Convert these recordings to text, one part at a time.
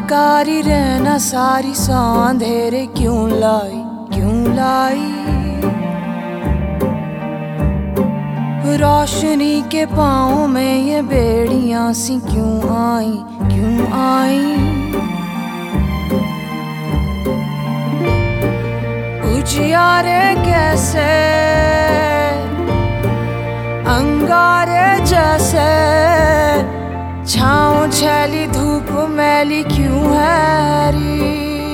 कारी रहना सारी सा अंधेरे क्यों लाई, क्यों लाई। रोशनी के पाँव में ये बेड़ियां सी क्यों आई, क्यों आई। उजियारे कैसे अंगारे जैसे, छाँव छैली धूप मैली क्यों है री।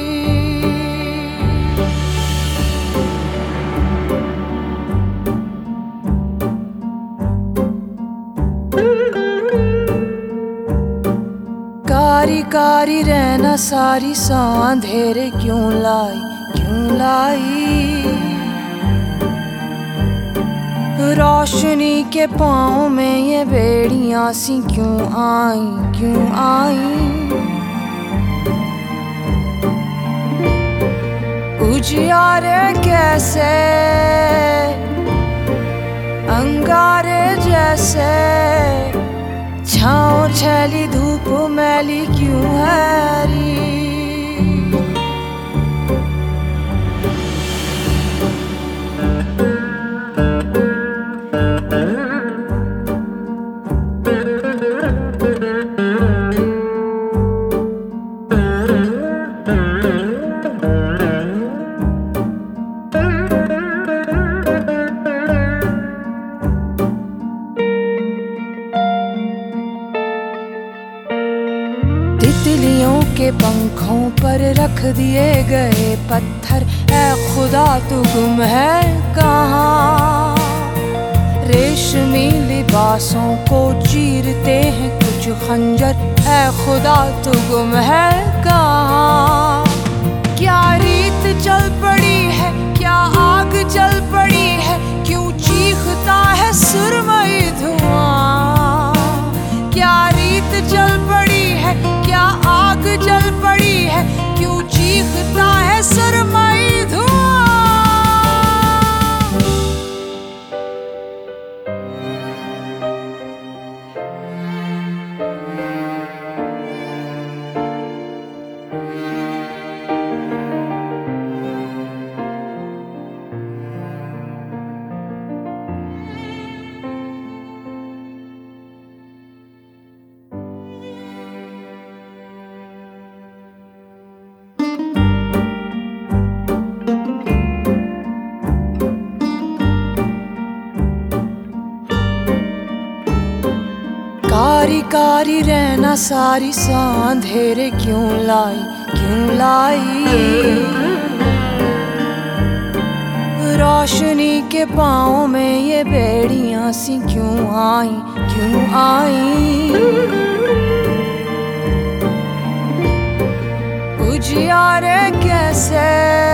कारी कारी रहना सारी सा अंधेरे क्यों लाई, क्यों लाई। रोशनी के पाँव में ये बेड़ियां सी क्यों आई, क्यों आई। उजियारे कैसे अंगारे जैसे, छाँव छैली धूप मैली क्यों है री। तितलियों के पंखों पर रख दिए गए पत्थर, ऐ खुदा तू गुम है कहाँ। रेशमी लिबासों को चीरते हैं कुछ खंजर, ऐ खुदा तू गुम है कहाँ। क्या रीत चल पड़ी है, क्या आग जल पड़ी है, क्यों चीखता है सुरमई धुआं। क्या रीत चल पड़ी है, क्या आग जल पड़ी है, क्यों चीखता है सुरमई धुआं। कारी कारी रहना सारी सा अंधेरे क्यों लाई, क्यों लाई। रोशनी के पाँव में ये बेड़ियां सी क्यों आई, क्यों आई। उजियारे कैसे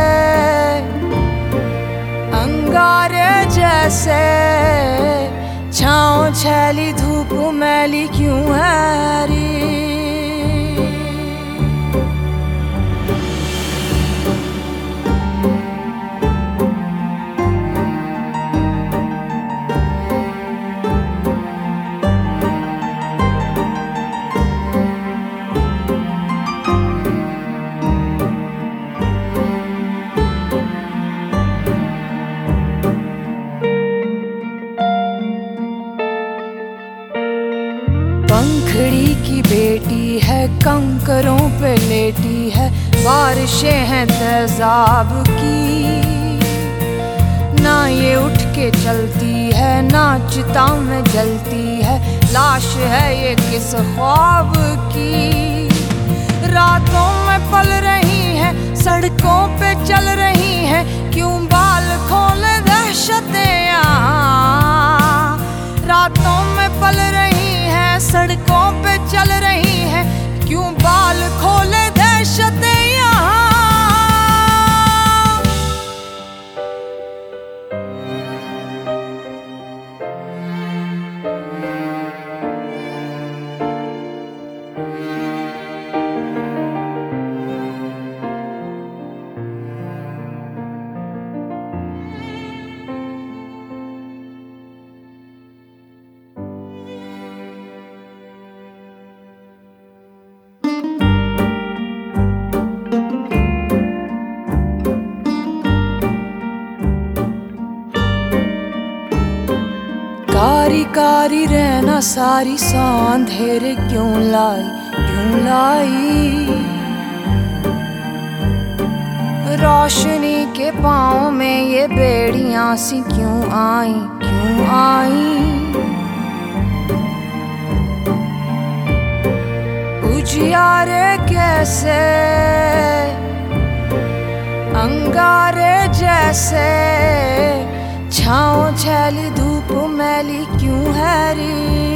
अंगारे जैसे, छाँव छैली धूप मैली क्यों है री। पंखड़ी की बेटी है कंकरों पे लेटी है, बारिशें हैं तेजाब की। ना ये उठ के चलती है, ना चिता में जलती है, लाश है ये किस ख्वाब की। रातों में पल रही है, सड़कों पे चल रही है, क्यों बाल खोले दहशतें यहाँ। रातों में पल रही है, सड़कों पे चल रही है, क्यों बाल खोले दहशतें यहाँ। कारी कारी रहना सारी सा अंधेरे क्यों लाई रोशनी के पाँव में ये बेड़ियां सी क्यों आई उजियारे कैसे अंगारे जैसे छाँव छैली धूप मैली क्यों है री